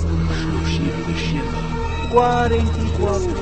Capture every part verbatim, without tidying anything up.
שלושים ושבע. cuarenta y cuatro.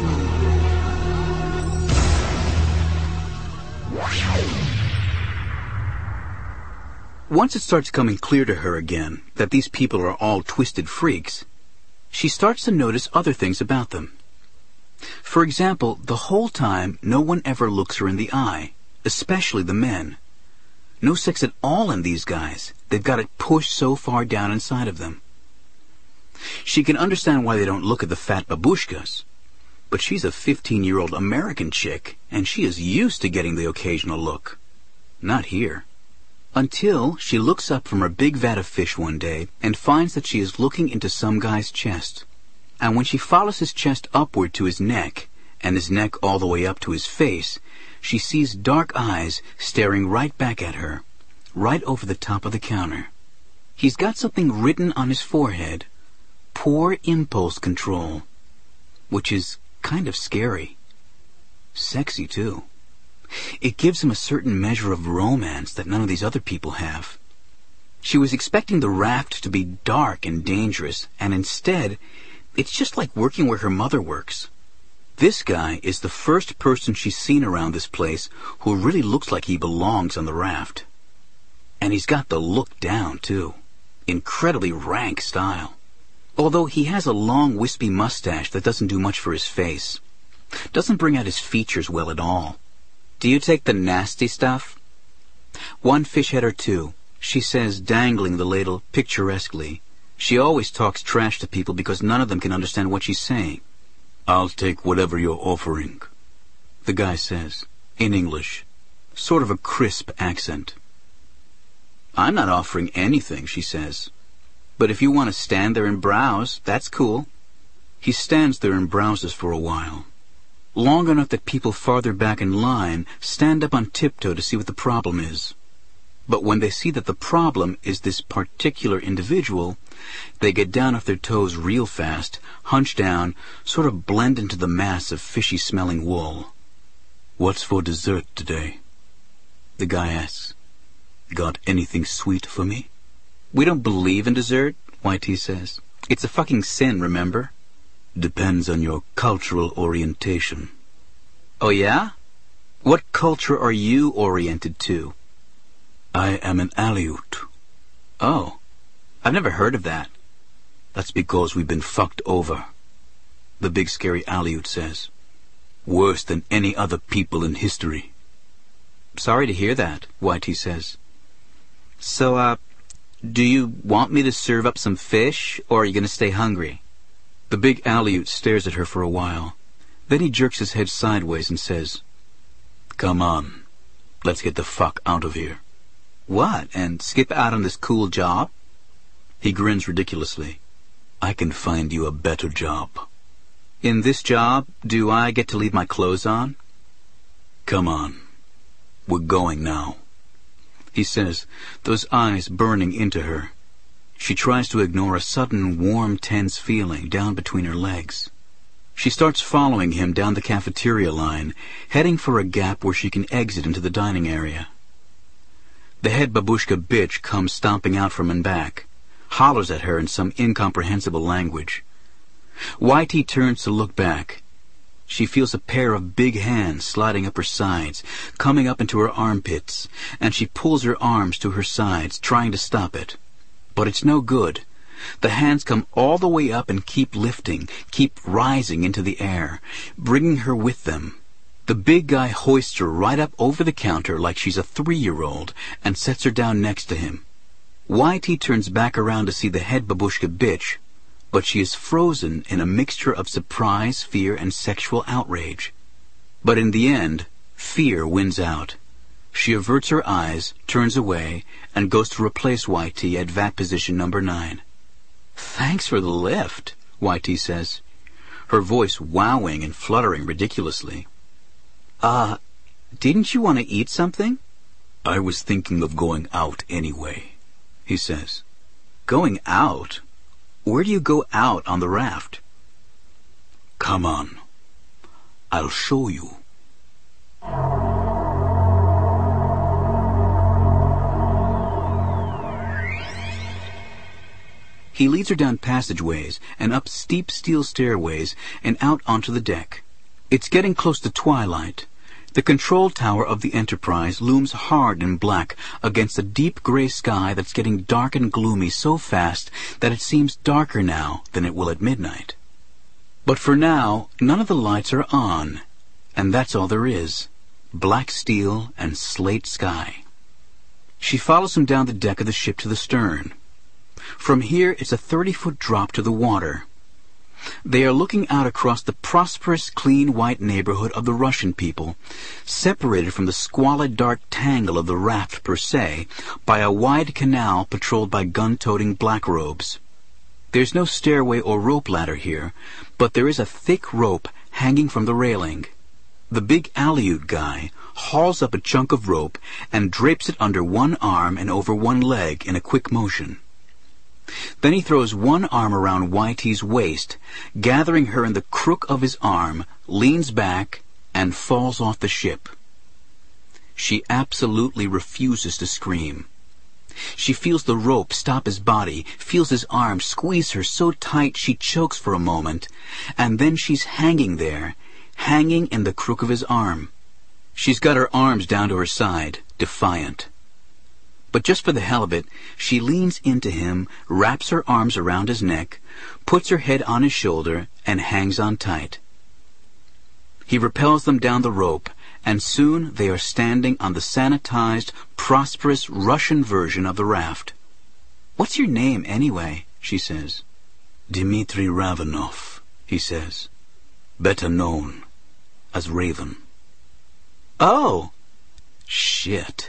Once it starts coming clear to her again that these people are all twisted freaks, she starts to notice other things about them. For example, the whole time, no one ever looks her in the eye, especially the men. No sex at all in these guys. They've got it pushed so far down inside of them. She can understand why they don't look at the fat babushkas, but she's a fifteen-year-old American chick, and she is used to getting the occasional look. Not here. Until she looks up from her big vat of fish one day and finds that she is looking into some guy's chest. And when she follows his chest upward to his neck, and his neck all the way up to his face, she sees dark eyes staring right back at her, right over the top of the counter. He's got something written on his forehead, poor impulse control, which is kind of scary. Sexy, too. It gives him a certain measure of romance that none of these other people have. She was expecting the raft to be dark and dangerous, and instead, it's just like working where her mother works. This guy is the first person she's seen around this place who really looks like he belongs on the raft. And he's got the look down, too. Incredibly rank style. Although he has a long, wispy mustache that doesn't do much for his face. Doesn't bring out his features well at all. Do you take the nasty stuff? One fish head or two, she says, dangling the ladle picturesquely. She always talks trash to people because none of them can understand what she's saying. I'll take whatever you're offering, the guy says, in English, sort of a crisp accent. I'm not offering anything, she says. But if you want to stand there and browse, that's cool. He stands there and browses for a while. Long enough that people farther back in line stand up on tiptoe to see what the problem is. But when they see that the problem is this particular individual, they get down off their toes real fast, hunch down, sort of blend into the mass of fishy-smelling wool. What's for dessert today? The guy asks. Got anything sweet for me? We don't believe in dessert, Y T says. It's a fucking sin, remember? Depends on your cultural orientation. Oh, yeah? What culture are you oriented to? I am an Aleut. Oh, I've never heard of that. That's because we've been fucked over, the big scary Aleut says. Worse than any other people in history. Sorry to hear that, Y T says. So, uh, do you want me to serve up some fish, or are you going to stay hungry? The big Aleut stares at her for a while. Then he jerks his head sideways and says, Come on, let's get the fuck out of here. What, and skip out on this cool job? He grins ridiculously. I can find you a better job. In this job, do I get to leave my clothes on? Come on, we're going now, he says, those eyes burning into her. She tries to ignore a sudden, warm, tense feeling down between her legs. She starts following him down the cafeteria line, heading for a gap where she can exit into the dining area. The head babushka bitch comes stomping out from in back, hollers at her in some incomprehensible language. Y T turns to look back. She feels a pair of big hands sliding up her sides, coming up into her armpits, and she pulls her arms to her sides, trying to stop it. But it's no good. The hands come all the way up and keep lifting, keep rising into the air, bringing her with them. The big guy hoists her right up over the counter like she's a three-year-old and sets her down next to him. Y T turns back around to see the head babushka bitch, but she is frozen in a mixture of surprise, fear, and sexual outrage. But in the end, fear wins out. She averts her eyes, turns away, and goes to replace Y T at vat position number nine. Thanks for the lift, Y T says, her voice wowing and fluttering ridiculously. Uh, didn't you want to eat something? I was thinking of going out anyway, he says. Going out? Where do you go out on the raft? Come on. I'll show you. He leads her down passageways and up steep steel stairways and out onto the deck. It's getting close to twilight. The control tower of the Enterprise looms hard and black against a deep gray sky that's getting dark and gloomy so fast that it seems darker now than it will at midnight. But for now, none of the lights are on, and that's all there is. Black steel and slate sky. She follows him down the deck of the ship to the stern. From here, it's a thirty-foot drop to the water. They are looking out across the prosperous, clean, white neighborhood of the Russian people, separated from the squalid, dark tangle of the raft per se by a wide canal patrolled by gun-toting blackrobes. There's no stairway or rope ladder here, but there is a thick rope hanging from the railing. The big Aleut guy hauls up a chunk of rope and drapes it under one arm and over one leg in a quick motion. Then he throws one arm around Whitey's waist, gathering her in the crook of his arm, leans back, and falls off the ship. She absolutely refuses to scream. She feels the rope stop his body, feels his arm squeeze her so tight she chokes for a moment, and then she's hanging there, hanging in the crook of his arm. She's got her arms down to her side, defiant. But just for the hell of it, she leans into him, wraps her arms around his neck, puts her head on his shoulder, and hangs on tight. He repels them down the rope, and soon they are standing on the sanitized, prosperous Russian version of the raft. "What's your name, anyway?" she says. "Dmitri Ravenov," he says. "Better known as Raven." "Oh! Shit."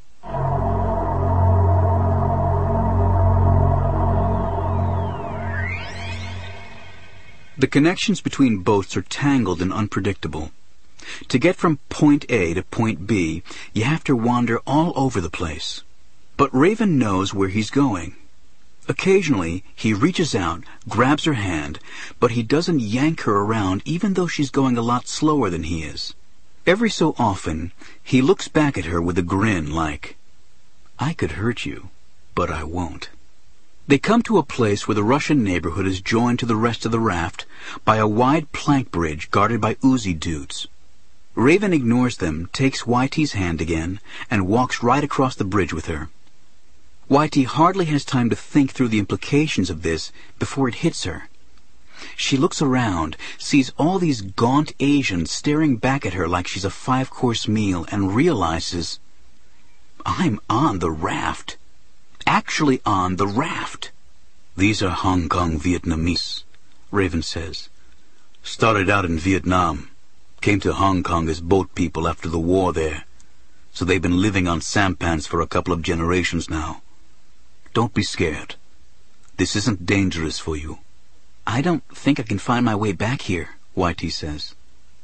The connections between boats are tangled and unpredictable. To get from point A to point B, you have to wander all over the place. But Raven knows where he's going. Occasionally, he reaches out, grabs her hand, but he doesn't yank her around even though she's going a lot slower than he is. Every so often, he looks back at her with a grin like, "I could hurt you, but I won't." They come to a place where the Russian neighborhood is joined to the rest of the raft by a wide plank bridge guarded by Uzi dudes. Raven ignores them, takes Whitey's hand again, and walks right across the bridge with her. Whitey hardly has time to think through the implications of this before it hits her. She looks around, sees all these gaunt Asians staring back at her like she's a five-course meal, and realizes, I'm on the raft. Actually on the raft. "These are Hong Kong Vietnamese," Raven says. "Started out in Vietnam. Came to Hong Kong as boat people after the war there. So they've been living on sampans for a couple of generations now. Don't be scared. This isn't dangerous for you." "I don't think I can find my way back here," Whitey says.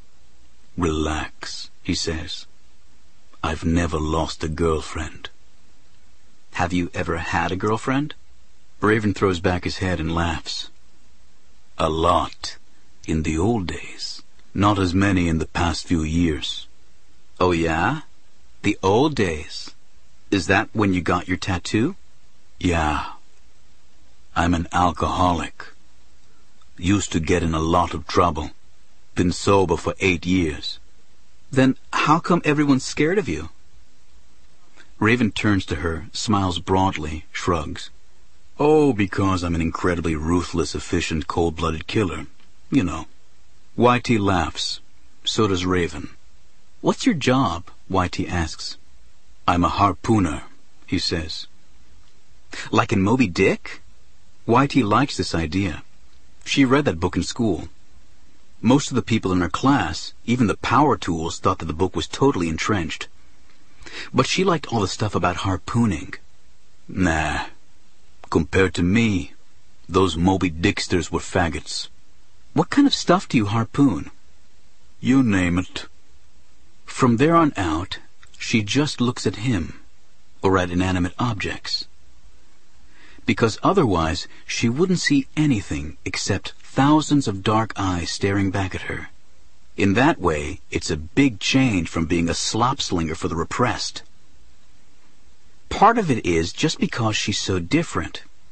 "Relax," he says. "I've never lost a girlfriend." "Have you ever had a girlfriend?" Raven throws back his head and laughs. "A lot. In the old days. Not as many in the past few years." "Oh yeah? The old days. Is that when you got your tattoo?" "Yeah. I'm an alcoholic. Used to get in a lot of trouble. Been sober for eight years. "Then how come everyone's scared of you?" Raven turns to her, smiles broadly, shrugs. "Oh, because I'm an incredibly ruthless, efficient, cold-blooded killer. You know." Whitey laughs. So does Raven. "What's your job?" Whitey asks. "I'm a harpooner," he says. "Like in Moby Dick?" Whitey likes this idea. She read that book in school. Most of the people in her class, even the power tools, thought that the book was totally entrenched. But she liked all the stuff about harpooning. Nah. Compared to me, those Moby Dicksters were faggots. "What kind of stuff do you harpoon?" "You name it." From there on out, she just looks at him, or at inanimate objects. Because otherwise, she wouldn't see anything except thousands of dark eyes staring back at her. In that way, it's a big change from being a slop-slinger for the repressed. Part of it is just because she's so different.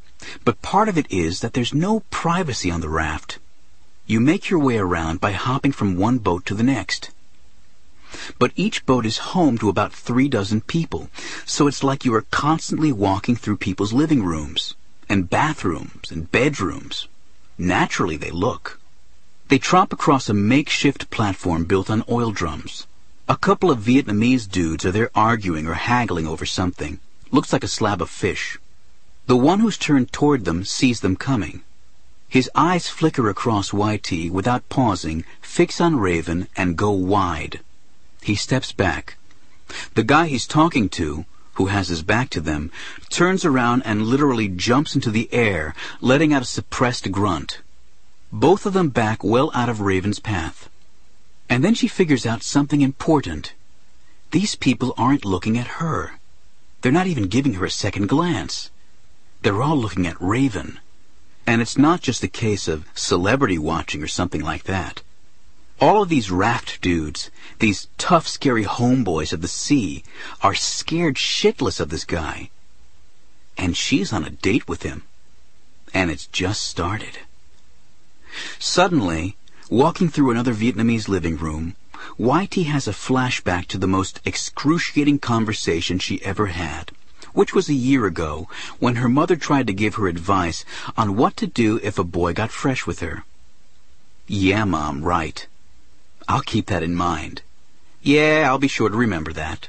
But part of it is that there's no privacy on the raft. You make your way around by hopping from one boat to the next. But each boat is home to about three dozen people, so it's like you are constantly walking through people's living rooms, and bathrooms, and bedrooms. Naturally they look. They tromp across a makeshift platform built on oil drums. A couple of Vietnamese dudes are there arguing or haggling over something. Looks like a slab of fish. The one who's turned toward them sees them coming. His eyes flicker across Y T without pausing, fix on Raven, and go wide. He steps back. The guy he's talking to, who has his back to them, turns around and literally jumps into the air, letting out a suppressed grunt. Both of them back well out of Raven's path. And then she figures out something important. These people aren't looking at her. They're not even giving her a second glance. They're all looking at Raven. And it's not just a case of celebrity watching or something like that. All of these raft dudes, these tough, scary homeboys of the sea, are scared shitless of this guy. And she's on a date with him. And it's just started. Suddenly, walking through another Vietnamese living room, Y T has a flashback to the most excruciating conversation she ever had, which was a year ago when her mother tried to give her advice on what to do if a boy got fresh with her. Yeah, Mom, right. I'll keep that in mind. Yeah, I'll be sure to remember that.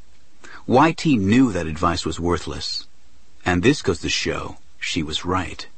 Y T knew that advice was worthless, and this goes to show she was right.